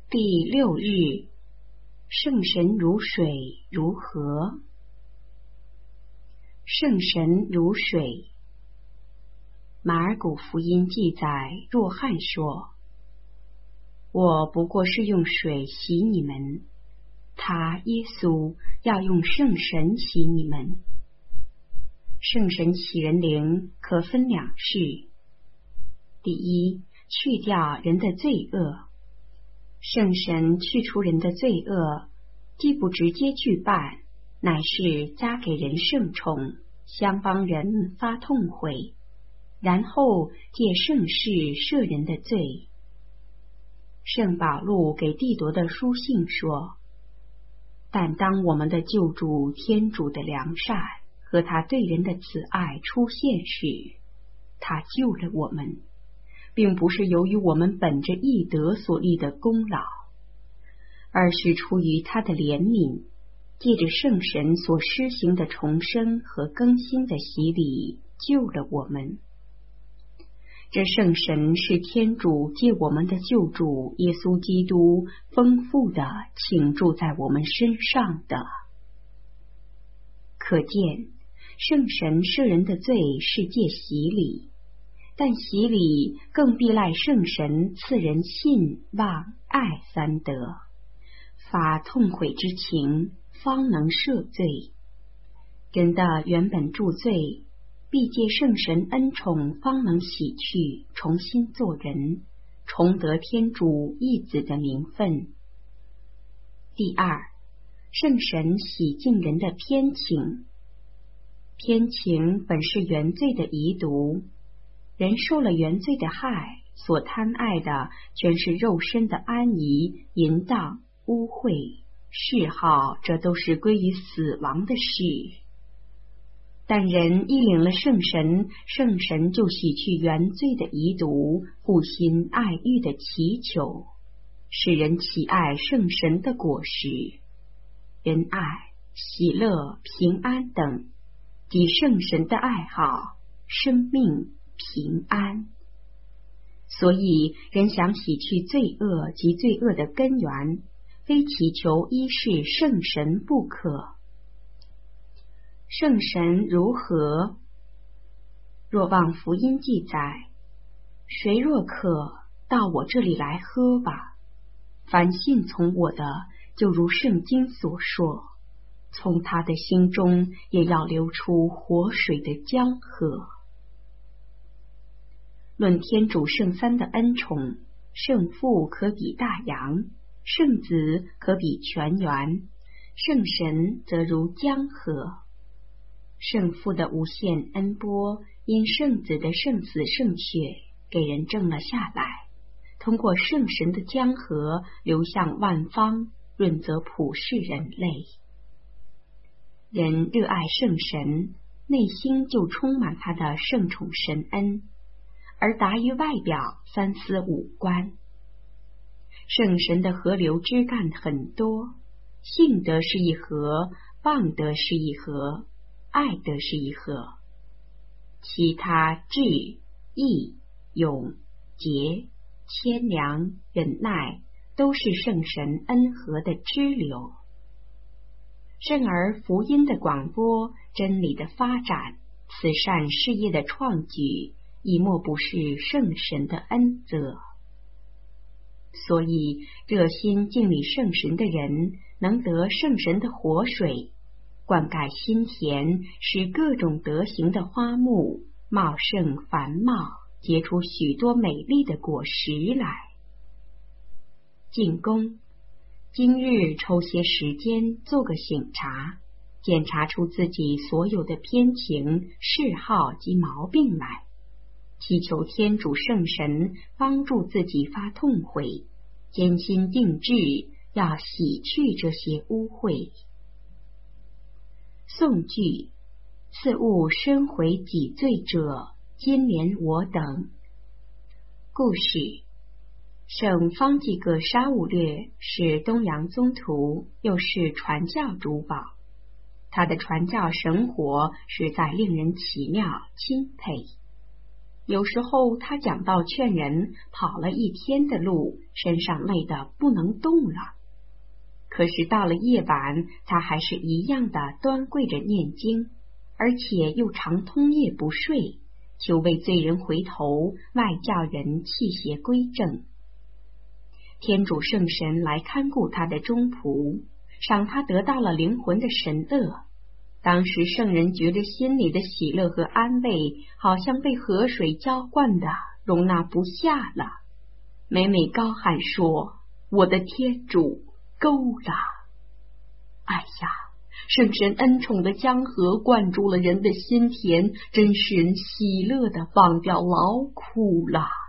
第六日，圣神如水如河。圣神如水。马尔谷福音记载，若翰说：“我不过是用水洗你们，他耶稣要用圣神洗你们。”圣神洗人灵可分两事：第一，去掉人的罪恶。圣神去除人的罪恶，既不直接去办，乃是加给人圣宠，相帮人发痛悔，然后借圣事赦人的罪。圣保禄给弟铎的书信说：“但当我们的救主天主的良善和他对人的慈爱出现时，他救了我们，并不是由于我们本着义德所立的功劳，而是出于他的怜悯，借着圣神所施行的重生和更新的洗礼救了我们。这圣神是天主借我们的救主耶稣基督丰富的倾注在我们身上的。可见圣神赦人的罪是借洗礼，但洗礼更必赖圣神赐人信望爱三德，发痛悔之情，方能赦罪。人的原本著罪，必借圣神恩宠方能洗去，重新做人，重得天主义子的名分。第二，圣神洗净人的偏情。偏情本是原罪的遗毒，人受了原罪的害，所贪爱的全是肉身的安逸、淫荡、污秽、嗜好，这都是归于死亡的事。但人一领了圣神，圣神就洗去原罪的遗毒，复兴爱欲的祈求，使人喜爱圣神的果实，仁爱、喜乐、平安等，即圣神的爱好、生命、平安。所以人想洗去罪恶及罪恶的根源，非祈求依是圣神不可。圣神如何？若望福音记载：“谁若渴，到我这里来喝吧。凡信从我的，就如圣经所说，从他的心中也要流出活水的江河。”论天主圣三的恩宠，圣父可比大洋，圣子可比泉源，圣神则如江河。圣父的无限恩波，因圣子的圣死圣血给人证了下来，通过圣神的江河流向万方，润泽普世人类。人热爱圣神，内心就充满他的圣宠神恩，而达于外表三思五观。圣神的河流枝干很多，信德是一河，望德是一河，爱德是一河，其他智、义、勇、节、谦良、忍耐都是圣神恩河的支流。甚而福音的广播、真理的发展、慈善事业的创举，亦莫不是圣神的恩泽。所以热心敬礼圣神的人，能得圣神的活水，灌溉心田，使各种德行的花木茂盛繁茂，结出许多美丽的果实来。进宫，今日抽些时间做个省察，检查出自己所有的偏情、嗜好及毛病来，祈求天主圣神帮助自己发痛悔，坚心定志，要洗去这些污秽。颂句：赐物深悔己罪者，今怜我等。故事：圣方济各沙勿略是东洋宗徒，又是传教主保。他的传教神活实在令人奇妙钦佩。 有时候他讲道劝人，跑了一天的路，身上累得不能动了。可是到了夜晚，他还是一样的端跪着念经，而且又常通夜不睡，求为罪人回头，外叫人弃邪归正。天主圣神来看顾他的忠仆，使他得到了灵魂的神乐。当时圣人觉着心里的喜乐和安慰，好像被河水浇灌的，容纳不下了，每每高喊说：我的天主够了！哎呀，圣神恩宠的江河灌注了人的心田，真使人喜乐的忘掉劳苦了。